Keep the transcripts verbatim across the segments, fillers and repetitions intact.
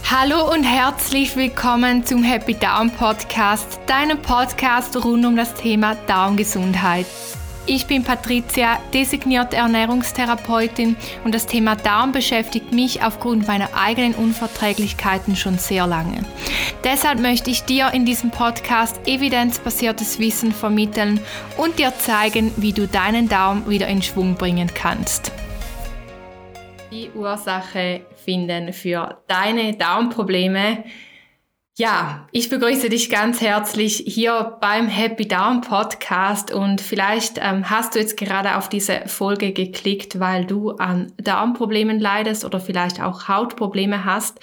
Hallo und herzlich willkommen zum Happy Darm Podcast, deinem Podcast rund um das Thema Darmgesundheit. Ich bin Patricia, designierte Ernährungstherapeutin, und das Thema Darm beschäftigt mich aufgrund meiner eigenen Unverträglichkeiten schon sehr lange. Deshalb möchte ich dir in diesem Podcast evidenzbasiertes Wissen vermitteln und dir zeigen, wie du deinen Darm wieder in Schwung bringen kannst. Die Ursache finden für deine Darmprobleme. Ja, ich begrüße dich ganz herzlich hier beim Happy Darm Podcast, und vielleicht ähm, hast du jetzt gerade auf diese Folge geklickt, weil du an Darmproblemen leidest oder vielleicht auch Hautprobleme hast.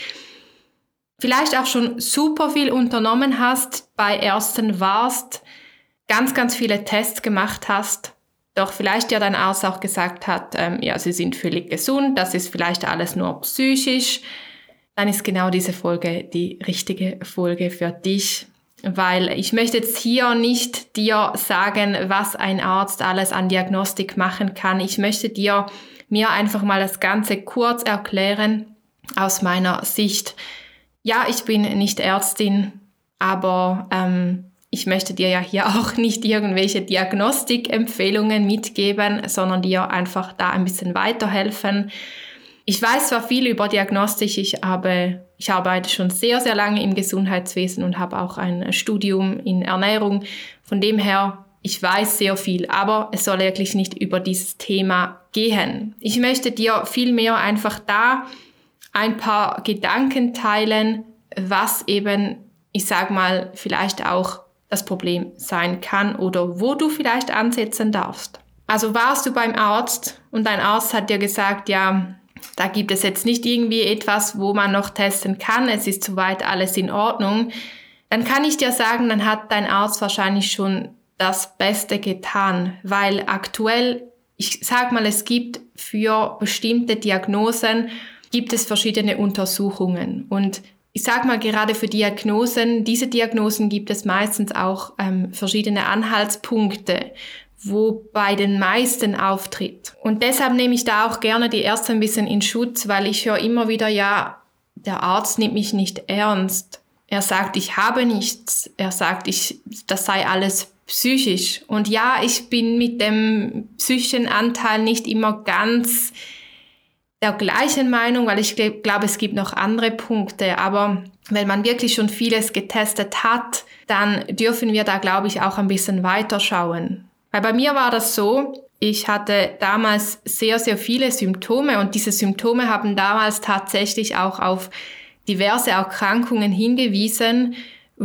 Vielleicht auch schon super viel unternommen hast, bei Ärzten warst, ganz, ganz viele Tests gemacht hast, doch vielleicht dir dein Arzt auch gesagt hat, ähm, ja, sie sind völlig gesund, das ist vielleicht alles nur psychisch. Dann ist genau diese Folge die richtige Folge für dich, weil ich möchte jetzt hier nicht dir sagen, was ein Arzt alles an Diagnostik machen kann. Ich möchte dir mir einfach mal das Ganze kurz erklären aus meiner Sicht. Ja, ich bin nicht Ärztin, aber ähm, ich möchte dir ja hier auch nicht irgendwelche Diagnostikempfehlungen mitgeben, sondern dir einfach da ein bisschen weiterhelfen. Ich weiß zwar viel über Diagnostik, ich, habe, ich arbeite schon sehr, sehr lange im Gesundheitswesen und habe auch ein Studium in Ernährung. Von dem her, ich weiß sehr viel, aber es soll wirklich nicht über dieses Thema gehen. Ich möchte dir vielmehr einfach da ein paar Gedanken teilen, was eben, ich sag mal, vielleicht auch das Problem sein kann oder wo du vielleicht ansetzen darfst. Also warst du beim Arzt und dein Arzt hat dir gesagt, ja, da gibt es jetzt nicht irgendwie etwas, wo man noch testen kann, es ist soweit alles in Ordnung, dann kann ich dir sagen, dann hat dein Arzt wahrscheinlich schon das Beste getan, weil aktuell, ich sag mal, es gibt für bestimmte Diagnosen, gibt es verschiedene Untersuchungen, und ich sag mal, gerade für Diagnosen, diese Diagnosen gibt es meistens auch ähm, verschiedene Anhaltspunkte, wo bei den meisten auftritt. Und deshalb nehme ich da auch gerne die Ärzte ein bisschen in Schutz, weil ich höre immer wieder, ja, der Arzt nimmt mich nicht ernst. Er sagt, ich habe nichts. Er sagt, ich, das sei alles psychisch. Und ja, ich bin mit dem psychischen Anteil nicht immer ganz der gleichen Meinung, weil ich glaube, es gibt noch andere Punkte. Aber wenn man wirklich schon vieles getestet hat, dann dürfen wir da, glaube ich, auch ein bisschen weiterschauen. Weil bei mir war das so, ich hatte damals sehr, sehr viele Symptome, und diese Symptome haben damals tatsächlich auch auf diverse Erkrankungen hingewiesen,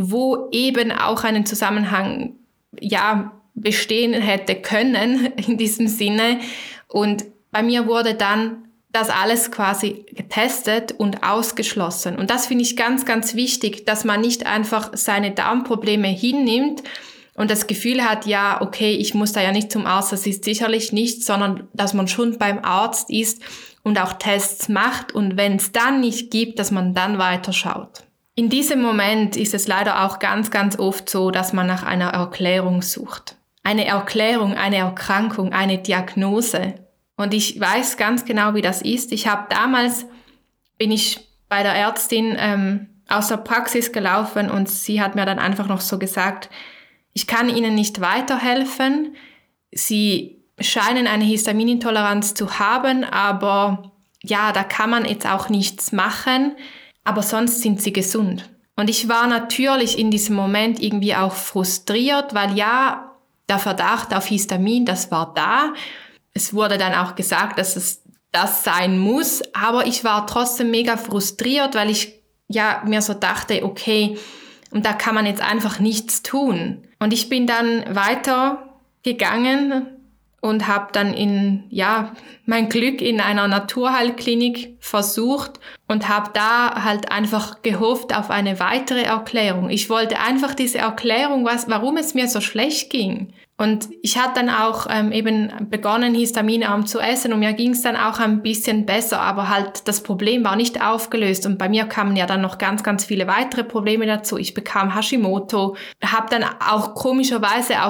wo eben auch einen Zusammenhang, ja, bestehen hätte können in diesem Sinne. Und bei mir wurde dann das alles quasi getestet und ausgeschlossen. Und das finde ich ganz, ganz wichtig, dass man nicht einfach seine Darmprobleme hinnimmt und das Gefühl hat, ja, okay, ich muss da ja nicht zum Arzt, das ist sicherlich nicht, sondern dass man schon beim Arzt ist und auch Tests macht, und wenn es dann nicht gibt, dass man dann weiterschaut. In diesem Moment ist es leider auch ganz, ganz oft so, dass man nach einer Erklärung sucht. Eine Erklärung, eine Erkrankung, eine Diagnose. Und ich weiß ganz genau, wie das ist. Ich habe damals, bin ich bei der Ärztin ähm, aus der Praxis gelaufen, und sie hat mir dann einfach noch so gesagt, ich kann Ihnen nicht weiterhelfen. Sie scheinen eine Histaminintoleranz zu haben, aber ja, da kann man jetzt auch nichts machen, aber sonst sind Sie gesund. Und ich war natürlich in diesem Moment irgendwie auch frustriert, weil ja, der Verdacht auf Histamin, das war da. Es wurde dann auch gesagt, dass es das sein muss, aber ich war trotzdem mega frustriert, weil ich ja mir so dachte, okay, und da kann man jetzt einfach nichts tun. Und ich bin dann weitergegangen und habe dann in ja mein Glück in einer Naturheilklinik versucht und habe da halt einfach gehofft auf eine weitere Erklärung. Ich wollte einfach diese Erklärung, was, warum es mir so schlecht ging. Und ich hatte dann auch ähm, eben begonnen, histaminarm zu essen, und mir ging es dann auch ein bisschen besser, aber halt das Problem war nicht aufgelöst, und bei mir kamen ja dann noch ganz, ganz viele weitere Probleme dazu. Ich bekam Hashimoto, habe dann auch komischerweise auf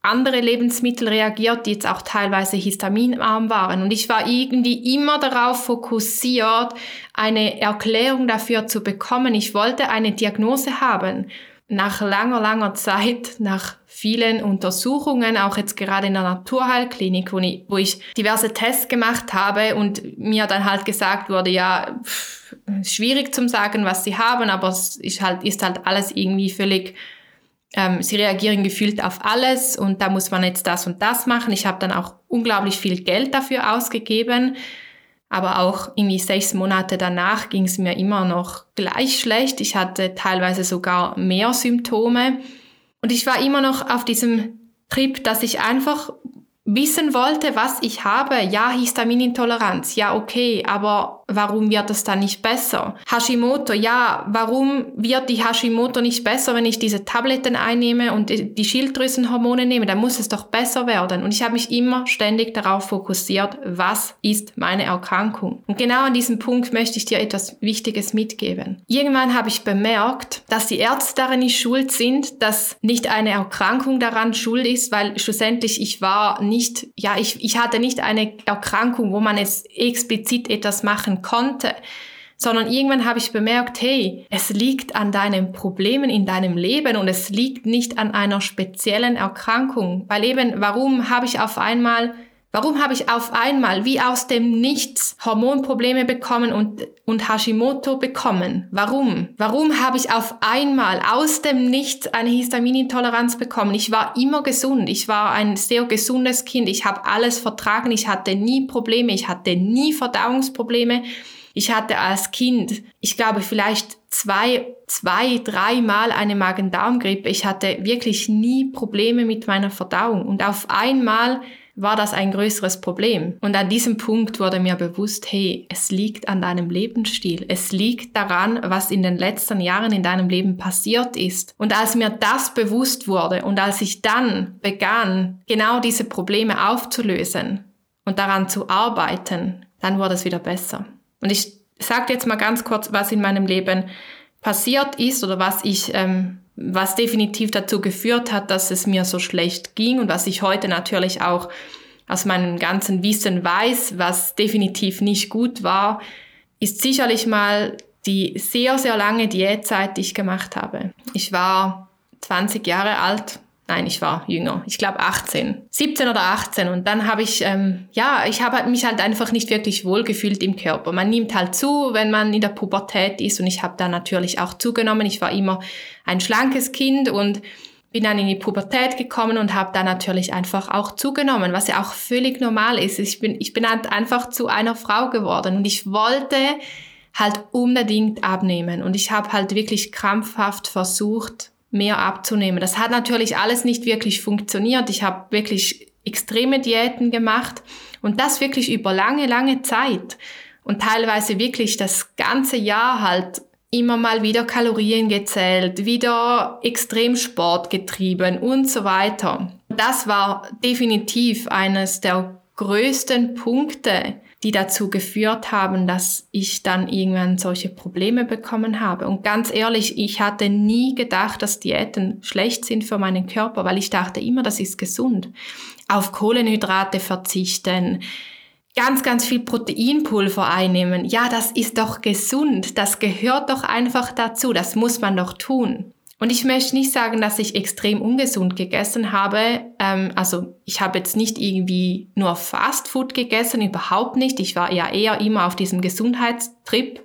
andere Lebensmittel reagiert, die jetzt auch teilweise histaminarm waren. Und ich war irgendwie immer darauf fokussiert, eine Erklärung dafür zu bekommen. Ich wollte eine Diagnose haben. Nach langer, langer Zeit, nach vielen Untersuchungen, auch jetzt gerade in der Naturheilklinik, wo ich, wo ich diverse Tests gemacht habe und mir dann halt gesagt wurde, ja, pff, schwierig zum sagen, was sie haben, aber es ist halt, ist halt alles irgendwie völlig, ähm, sie reagieren gefühlt auf alles und da muss man jetzt das und das machen. Ich habe dann auch unglaublich viel Geld dafür ausgegeben. Aber auch irgendwie sechs Monate danach ging es mir immer noch gleich schlecht. Ich hatte teilweise sogar mehr Symptome. Und ich war immer noch auf diesem Trip, dass ich einfach wissen wollte, was ich habe. Ja, Histaminintoleranz, ja okay, aber warum wird es dann nicht besser? Hashimoto, ja, warum wird die Hashimoto nicht besser, wenn ich diese Tabletten einnehme und die Schilddrüsenhormone nehme? Dann muss es doch besser werden. Und ich habe mich immer ständig darauf fokussiert, was ist meine Erkrankung? Und genau an diesem Punkt möchte ich dir etwas Wichtiges mitgeben. Irgendwann habe ich bemerkt, dass die Ärzte daran nicht schuld sind, dass nicht eine Erkrankung daran schuld ist, weil schlussendlich ich war nicht, ja, ich, ich hatte nicht eine Erkrankung, wo man jetzt explizit etwas machen konnte, sondern irgendwann habe ich bemerkt, hey, es liegt an deinen Problemen in deinem Leben und es liegt nicht an einer speziellen Erkrankung. Weil eben, warum habe ich auf einmal, warum habe ich auf einmal wie aus dem Nichts Hormonprobleme bekommen und, und Hashimoto bekommen? Warum? Warum habe ich auf einmal aus dem Nichts eine Histaminintoleranz bekommen? Ich war immer gesund. Ich war ein sehr gesundes Kind. Ich habe alles vertragen. Ich hatte nie Probleme. Ich hatte nie Verdauungsprobleme. Ich hatte als Kind, ich glaube, vielleicht zwei, zwei, dreimal eine Magen-Darm-Grippe. Ich hatte wirklich nie Probleme mit meiner Verdauung. Und auf einmal war das ein größeres Problem. Und an diesem Punkt wurde mir bewusst, hey, es liegt an deinem Lebensstil. Es liegt daran, was in den letzten Jahren in deinem Leben passiert ist. Und als mir das bewusst wurde und als ich dann begann, genau diese Probleme aufzulösen und daran zu arbeiten, dann wurde es wieder besser. Und ich sage jetzt mal ganz kurz, was in meinem Leben passiert ist oder was ich, ähm, was definitiv dazu geführt hat, dass es mir so schlecht ging und was ich heute natürlich auch aus meinem ganzen Wissen weiß, was definitiv nicht gut war, ist sicherlich mal die sehr, sehr lange Diätzeit, die ich gemacht habe. Ich war zwanzig Jahre alt. Nein, ich war jünger. Ich glaube achtzehn. siebzehn oder achtzehn. Und dann habe ich, ähm, ja, ich habe mich halt einfach nicht wirklich wohlgefühlt im Körper. Man nimmt halt zu, wenn man in der Pubertät ist. Und ich habe da natürlich auch zugenommen. Ich war immer ein schlankes Kind und bin dann in die Pubertät gekommen und habe da natürlich einfach auch zugenommen, was ja auch völlig normal ist. Ich bin, ich bin halt einfach zu einer Frau geworden und ich wollte halt unbedingt abnehmen. Und ich habe halt wirklich krampfhaft versucht, mehr abzunehmen. Das hat natürlich alles nicht wirklich funktioniert. Ich habe wirklich extreme Diäten gemacht und das wirklich über lange, lange Zeit und teilweise wirklich das ganze Jahr halt immer mal wieder Kalorien gezählt, wieder Extremsport getrieben und so weiter. Das war definitiv eines der größten Punkte, die dazu geführt haben, dass ich dann irgendwann solche Probleme bekommen habe. Und ganz ehrlich, ich hatte nie gedacht, dass Diäten schlecht sind für meinen Körper, weil ich dachte immer, das ist gesund. Auf Kohlenhydrate verzichten, ganz, ganz viel Proteinpulver einnehmen. Ja, das ist doch gesund. Das gehört doch einfach dazu. Das muss man doch tun. Und ich möchte nicht sagen, dass ich extrem ungesund gegessen habe. Ähm, also ich habe jetzt nicht irgendwie nur Fastfood gegessen, überhaupt nicht. Ich war ja eher immer auf diesem Gesundheitstrip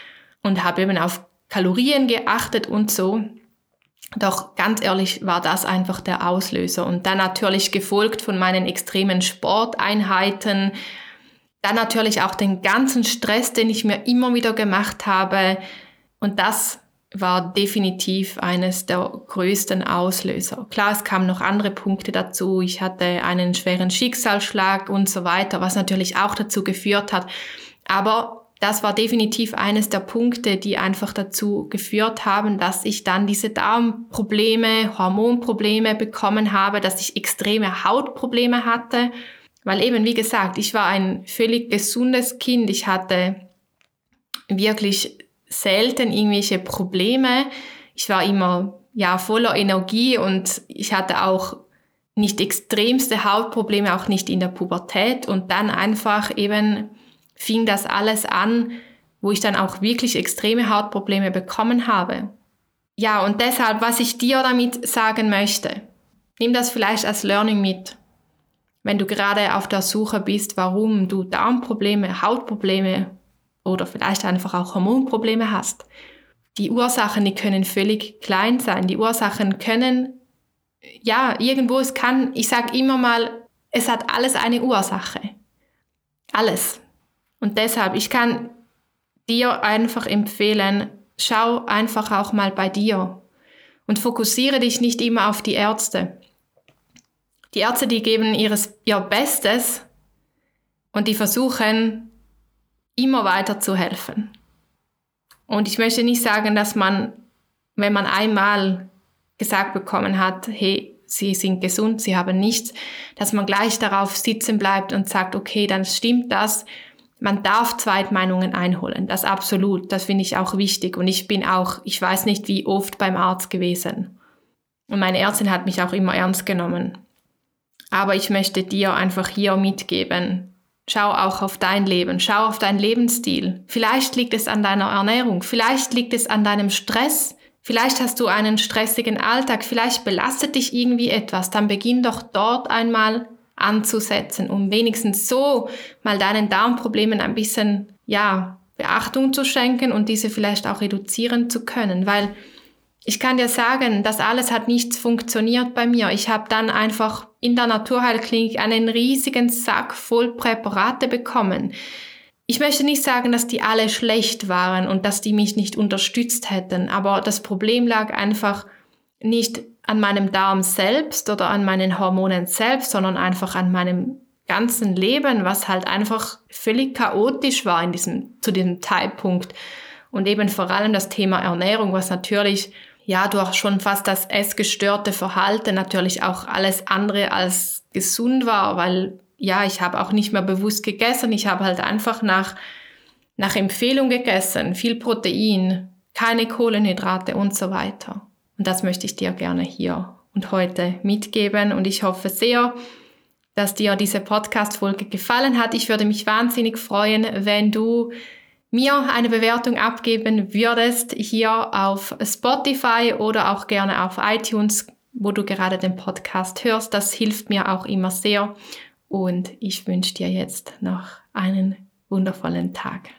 und habe eben auf Kalorien geachtet und so. Doch ganz ehrlich war das einfach der Auslöser. Und dann natürlich gefolgt von meinen extremen Sporteinheiten. Dann natürlich auch den ganzen Stress, den ich mir immer wieder gemacht habe. Und das war definitiv eines der größten Auslöser. Klar, es kamen noch andere Punkte dazu. Ich hatte einen schweren Schicksalsschlag und so weiter, was natürlich auch dazu geführt hat. Aber das war definitiv eines der Punkte, die einfach dazu geführt haben, dass ich dann diese Darmprobleme, Hormonprobleme bekommen habe, dass ich extreme Hautprobleme hatte. Weil eben, wie gesagt, ich war ein völlig gesundes Kind. Ich hatte wirklich selten irgendwelche Probleme. Ich war immer ja voller Energie und ich hatte auch nicht extremste Hautprobleme, auch nicht in der Pubertät. Und dann einfach eben fing das alles an, wo ich dann auch wirklich extreme Hautprobleme bekommen habe. Ja, und deshalb, was ich dir damit sagen möchte, nimm das vielleicht als Learning mit. Wenn du gerade auf der Suche bist, warum du Darmprobleme, Hautprobleme oder vielleicht einfach auch Hormonprobleme hast. Die Ursachen, die können völlig klein sein. Die Ursachen können, ja, irgendwo, es kann, ich sage immer mal, es hat alles eine Ursache. Alles. Und deshalb, ich kann dir einfach empfehlen, schau einfach auch mal bei dir und fokussiere dich nicht immer auf die Ärzte. Die Ärzte, die geben ihres, ihr Bestes und die versuchen, immer weiter zu helfen. Und ich möchte nicht sagen, dass man, wenn man einmal gesagt bekommen hat, hey, Sie sind gesund, Sie haben nichts, dass man gleich darauf sitzen bleibt und sagt, okay, dann stimmt das. Man darf Zweitmeinungen einholen, das absolut, das finde ich auch wichtig. Und ich bin auch, ich weiß nicht wie oft beim Arzt gewesen. Und meine Ärztin hat mich auch immer ernst genommen. Aber ich möchte dir einfach hier mitgeben, schau auch auf dein Leben, schau auf deinen Lebensstil. Vielleicht liegt es an deiner Ernährung, vielleicht liegt es an deinem Stress, vielleicht hast du einen stressigen Alltag, vielleicht belastet dich irgendwie etwas. Dann beginn doch dort einmal anzusetzen, um wenigstens so mal deinen Darmproblemen ein bisschen, ja, Beachtung zu schenken und diese vielleicht auch reduzieren zu können, weil ich kann dir sagen, das alles hat nichts funktioniert bei mir. Ich habe dann einfach in der Naturheilklinik einen riesigen Sack voll Präparate bekommen. Ich möchte nicht sagen, dass die alle schlecht waren und dass die mich nicht unterstützt hätten, aber das Problem lag einfach nicht an meinem Darm selbst oder an meinen Hormonen selbst, sondern einfach an meinem ganzen Leben, was halt einfach völlig chaotisch war in diesem, zu diesem Zeitpunkt. Und eben vor allem das Thema Ernährung, was natürlich ja durch schon fast das essgestörte Verhalten natürlich auch alles andere als gesund war, weil ja, ich habe auch nicht mehr bewusst gegessen, ich habe halt einfach nach, nach Empfehlung gegessen, viel Protein, keine Kohlenhydrate und so weiter. Und das möchte ich dir gerne hier und heute mitgeben und ich hoffe sehr, dass dir diese Podcast-Folge gefallen hat. Ich würde mich wahnsinnig freuen, wenn du mir eine Bewertung abgeben würdest hier auf Spotify oder auch gerne auf iTunes, wo du gerade den Podcast hörst. Das hilft mir auch immer sehr und ich wünsche dir jetzt noch einen wundervollen Tag.